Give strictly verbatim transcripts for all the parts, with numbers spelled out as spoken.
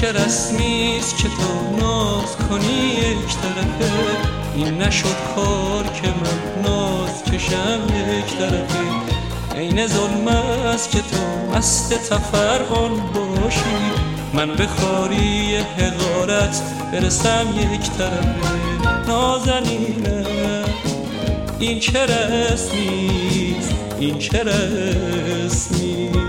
چه رسمیست که تو ناز کنی یک طرفه، این نشد کار که من ناز کشم یک طرفه. عین ظلم است که تو مست تفرعان باشی، من به خواری حقارت برسم یک طرفه. نازنینم این چه رسمیست، این چه رسمیست.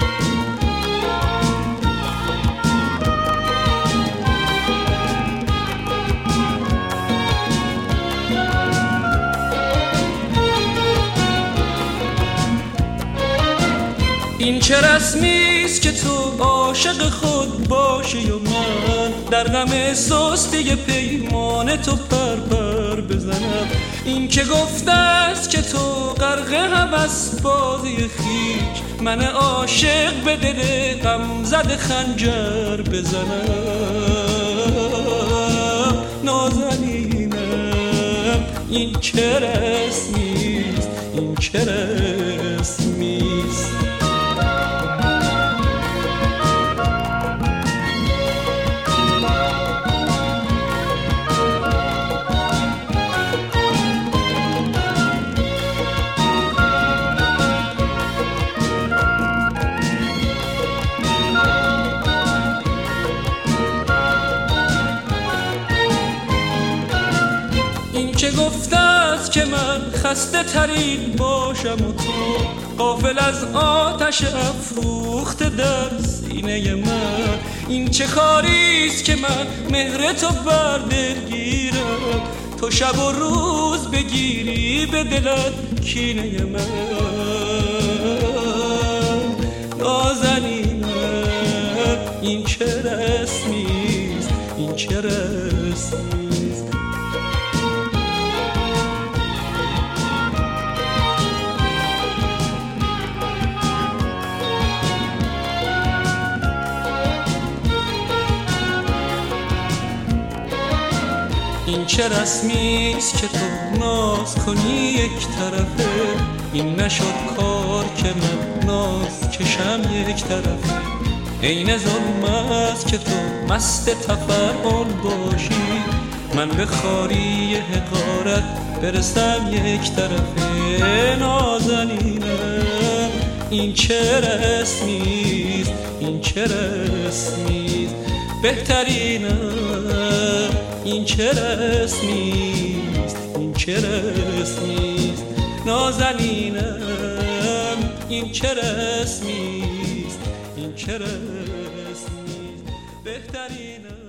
این چه رسمیست که تو عاشق خود باشی و من در غم سستی پیمان تو پر پر بزنم. این که گفته است که تو غرق هوس بازی خویش، من عاشق به دل غم زده خنجر بزنم. نازنینم این چه رسمیست، این چه رسمیست. چه گفته است که من خسته ترین باشم و تو غافل از آتش افروخته در سینه من. این چه کاریست که من مهر تو بر دل گیرم، تو شب و روز بگیری به دلت کینه من. نازنینم این چه رسمیست، این چه رسمیست. این چه رسمیست که تو ناز کنی یک طرفه، این نشد کار که من ناز کشم یک طرفه. عین ظلم است که تو مست تفرعان باشی، من به خواری حقارت برسم یک طرفه. نازنینم این چه رسمیست، این چه رسمیست. بهترینم این چه رسمیست، این چه رسمیست. نازنینم این چه رسمیست، این چه رسمیست. بهترینم